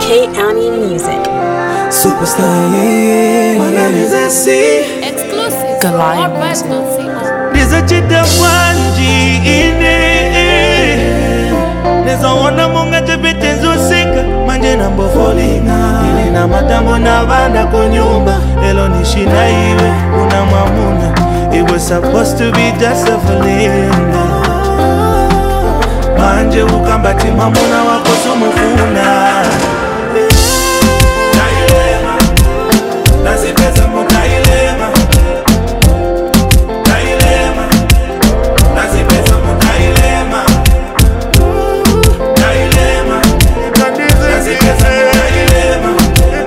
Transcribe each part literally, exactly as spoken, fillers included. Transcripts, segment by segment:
K County Music. Superstar, yeah, my name is S C. Exclusive. Goliath. There's a chita wanji ine. There's a wanda munga jebete zosika. Manje nambo folinga. Ili na matambo na vanda kunyumba. Elo nishina iwe unamamuna. It was supposed to be just a feeling. Manje ukambati mamuna wako sumufuna. Kailema, nasipesa mo kailema. Kailema, nasipesa mo kailema. Kailema, nasipesa mo kailema.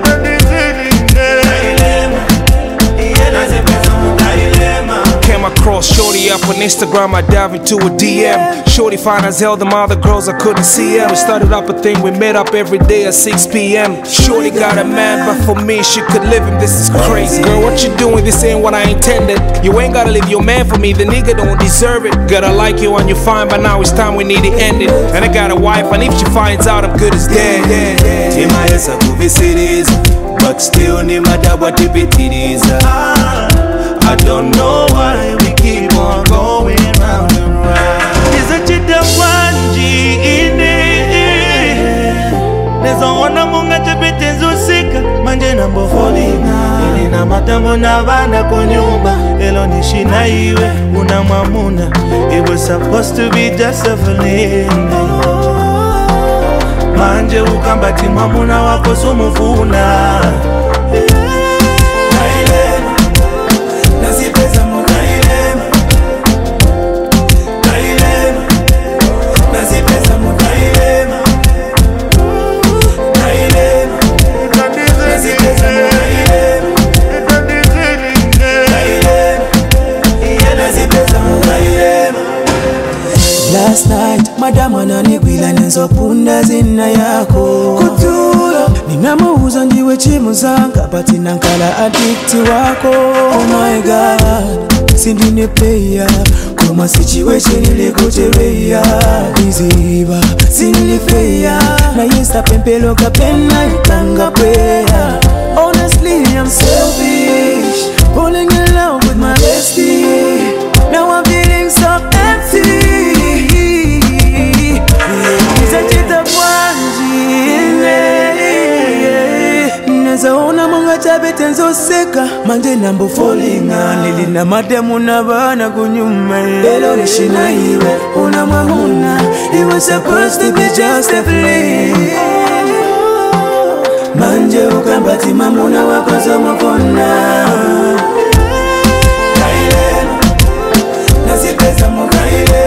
Kailema, yeah, nasipesa mo kailema. Came across Shorty up on Instagram, I dive into a D M. Shorty fine as hell, them other girls I couldn't see them. We started up a thing, we met up every day at six p.m. Shorty got a man, but for me, she could live him, this is crazy. Girl, what you doing? This ain't what I intended. You ain't gotta leave your man for me, the nigga don't deserve it. Gotta like you and you're fine, but now it's time we need it ended. And I got a wife, and if she finds out, I'm good as dead. Tima yesa kuvisiriza, but still ni madawa tipitiriza. I don't know why we keep on going round and round. There's a chita wanji ine. There's a wanda munga jebete zosika. Manje nambo folinga. Ili na matambo na vanda kunyumba. Elo nishina iwe unamamuna. It was supposed to be just a feeling. Manje ukambati mamuna wako sumufuna. Last night, madam ananikwila nenzopunda zina yako Kutula, ninamuuza ndiwe chimu zanga But inankala addicti wako Oh my God, sindine player Kuma situation ile kucheweya Iziba, sinilifeya Na yesta pempelo kapena itanga prayer Honestly, I'm selfish Falling in love with my bestie Now I'm feeling so empty Nazaona munga chabete nzoseka Manje nambo folinga Nili na mademu na vana kunyuma Elo nishina iwe unamamuna It was supposed to be just a fling Manje ukambati mamuna wako somofona Kailema, nasipesa mo kailema